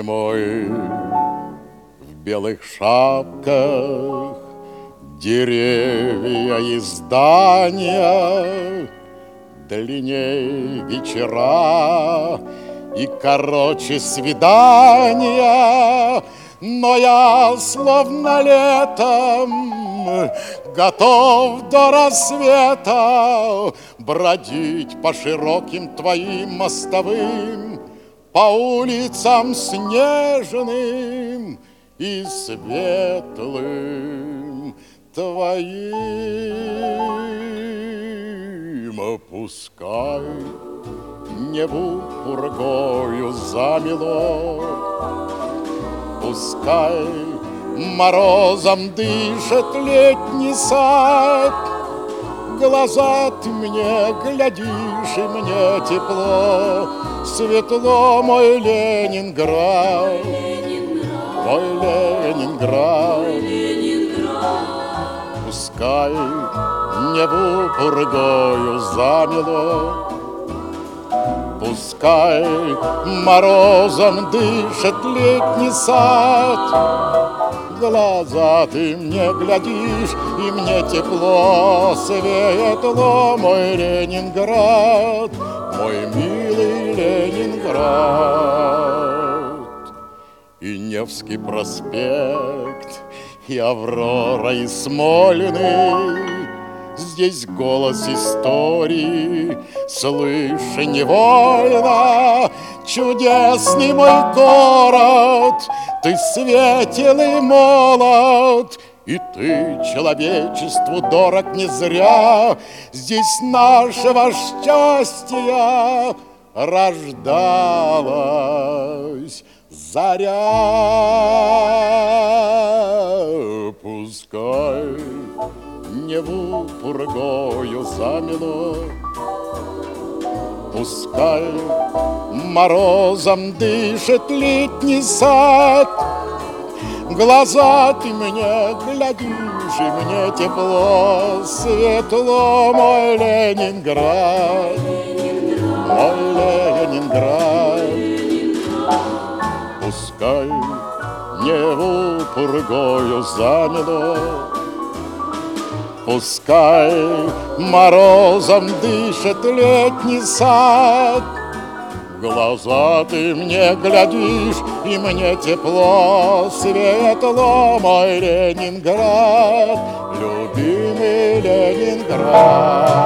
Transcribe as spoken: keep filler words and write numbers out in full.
Зимой в белых шапках деревья и здания, длинней вечера и короче свидания. Но я словно летом готов до рассвета бродить по широким твоим мостовым, по улицам снежным и светлым твоим. Пускай небу пургою замело, пускай морозом дышит летний сад, глаза ты мне глядишь, и мне тепло, светло, мой Ленинград, мой Ленинград. Пускай небу пургою замело, пускай морозом дышит летний сад, глаза ты мне глядишь, и мне тепло, светло, мой Ленинград, мой милый Ленинград. И Невский проспект, и Аврора, и Смольный, здесь голос истории слышь невольно. Чудесный мой город, ты светел и молод, и ты человечеству дорог не зря. Здесь нашего счастья рождалась заря. Пускай небу пургою замело, пускай морозом дышит летний сад, глаза ты мне глядишь, и мне тепло, светло, мой Ленинград, мой Ленинград. Пускай небу пургою замело, пускай морозом дышит летний сад, глаза ты мне глядишь, и мне тепло, светло, мой Ленинград, любимый Ленинград.